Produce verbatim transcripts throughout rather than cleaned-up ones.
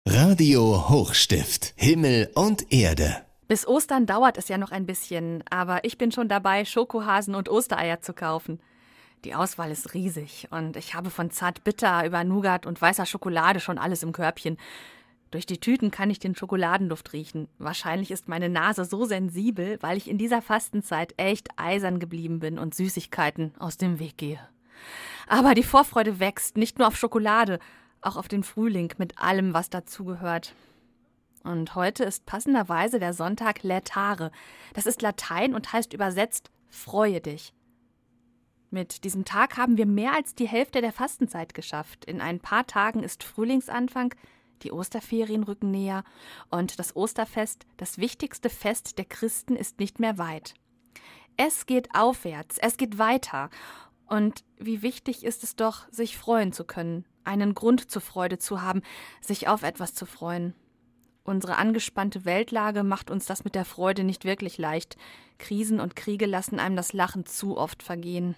Radio Hochstift, Himmel und Erde. Bis Ostern dauert es ja noch ein bisschen, aber ich bin schon dabei, Schokohasen und Ostereier zu kaufen. Die Auswahl ist riesig und ich habe von Zartbitter über Nougat und weißer Schokolade schon alles im Körbchen. Durch die Tüten kann ich den Schokoladenduft riechen. Wahrscheinlich ist meine Nase so sensibel, weil ich in dieser Fastenzeit echt eisern geblieben bin und Süßigkeiten aus dem Weg gehe. Aber die Vorfreude wächst, nicht nur auf Schokolade, auch auf den Frühling mit allem, was dazugehört. Und heute ist passenderweise der Sonntag Laetare. Das ist Latein und heißt übersetzt Freue dich. Mit diesem Tag haben wir mehr als die Hälfte der Fastenzeit geschafft. In ein paar Tagen ist Frühlingsanfang, die Osterferien rücken näher und das Osterfest, das wichtigste Fest der Christen, ist nicht mehr weit. Es geht aufwärts, es geht weiter. Und wie wichtig ist es doch, sich freuen zu können, einen Grund zur Freude zu haben, sich auf etwas zu freuen. Unsere angespannte Weltlage macht uns das mit der Freude nicht wirklich leicht. Krisen und Kriege lassen einem das Lachen zu oft vergehen.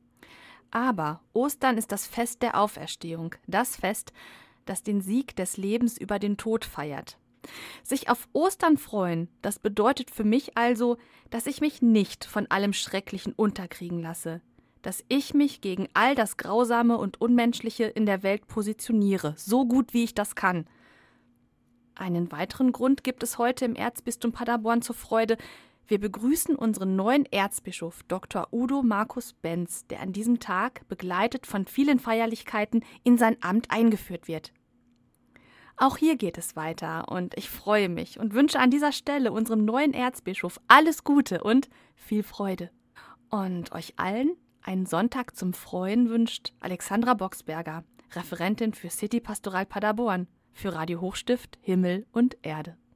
Aber Ostern ist das Fest der Auferstehung, das Fest, das den Sieg des Lebens über den Tod feiert. Sich auf Ostern freuen, das bedeutet für mich also, dass ich mich nicht von allem Schrecklichen unterkriegen lasse, dass ich mich gegen all das Grausame und Unmenschliche in der Welt positioniere, so gut wie ich das kann. Einen weiteren Grund gibt es heute im Erzbistum Paderborn zur Freude. Wir begrüßen unseren neuen Erzbischof, Doktor Udo Markus Benz, der an diesem Tag, begleitet von vielen Feierlichkeiten, in sein Amt eingeführt wird. Auch hier geht es weiter und ich freue mich und wünsche an dieser Stelle unserem neuen Erzbischof alles Gute und viel Freude. Und euch allen einen Sonntag zum Freuen wünscht Alexandra Boxberger, Referentin für City Pastoral Paderborn, für Radio Hochstift, Himmel und Erde.